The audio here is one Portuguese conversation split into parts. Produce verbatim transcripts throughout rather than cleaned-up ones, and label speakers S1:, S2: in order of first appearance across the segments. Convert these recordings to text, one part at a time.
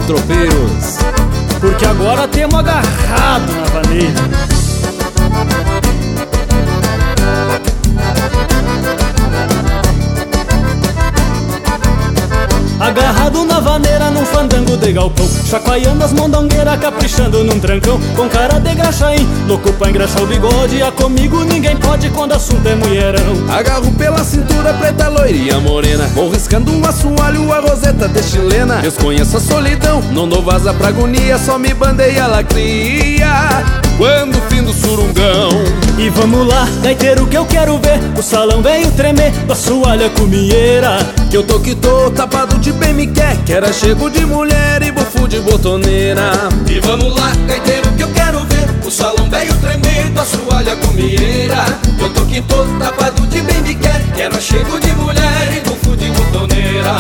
S1: tropeiros,
S2: porque agora temos agarrado na vaneira. Agarrado na vaneira num fandango de galpão, chacoalhando as mondongueiras, caprichando num trancão, com cara de graxaim, louco pra engraxar o bigode. A comigo ninguém pode quando assunto é mulherão.
S1: Agarro pela cintura preta, loirinha morena, vou riscando um assoalho, a roseta de chilena. Desconheço a solidão, não dou vaza pra agonia, só me bandeia a lacria quando fim do surungão.
S2: E vamos lá, gaiteiro, que eu quero ver o salão veio tremer do assoalho a cumieira.
S1: Que eu tô que tô, tapado de bem me quer, que era chego de mulher e bufo de botoneira.
S3: E vamos lá, gaiteiro, que eu quero ver o salão veio tremer do assoalho a cumieira. Que eu tô que tô, tapado de bem me quer, que era chego de mulher e bufo de botoneira.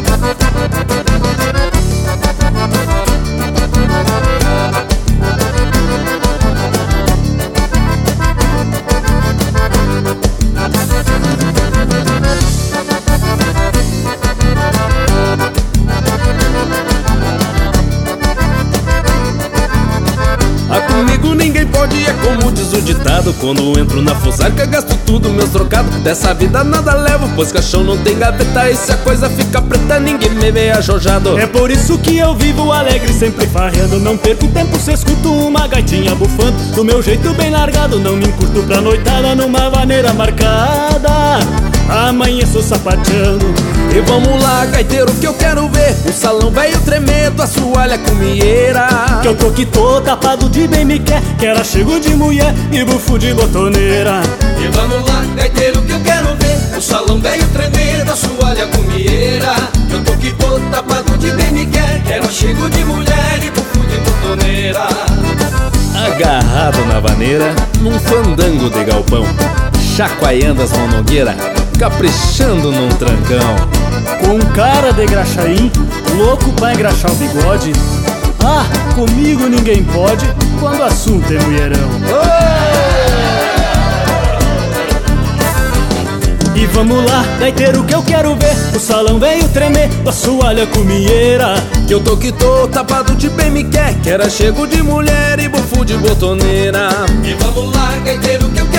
S1: Comigo ninguém pode, é como diz o ditado. Quando entro na fusarca gasto tudo meus trocados. Dessa vida nada levo, pois caixão não tem gaveta. E se a coisa fica preta ninguém me vê ajojado.
S2: É por isso que eu vivo alegre, sempre farreando. Não perco tempo se escuto uma gaitinha bufando. Do meu jeito bem largado, não me encurto pra noitada numa vaneira marcada. Amanheço sapateando.
S1: E vamos lá, gaiteiro, que eu quero ver o salão velho tremendo, assoalha cumieira.
S2: Que eu tô que tô, tapado de bem me quer, que era chego de mulher e bufo de botoneira.
S3: E vamos lá, gaiteiro, que eu quero ver o salão velho tremendo, assoalha cumieira. Que eu tô que tô, tapado de bem me quer, que era chego de mulher e bufo de botoneira.
S1: Agarrado na vaneira, num fandango de galpão, chacoalhando as mondongueiras, caprichando num trancão.
S2: Com cara de graxaim, louco pra engraxar o bigode. Ah, comigo ninguém pode quando o assunto é mulherão. E vamos lá, gaiteiro, que eu quero ver o salão veio tremer do assoalho a cumieira.
S1: Que eu tô que tô, tapado de bem me quer, que era chego de mulher e bufo de botoneira.
S3: E vamos lá, gaiteiro, que eu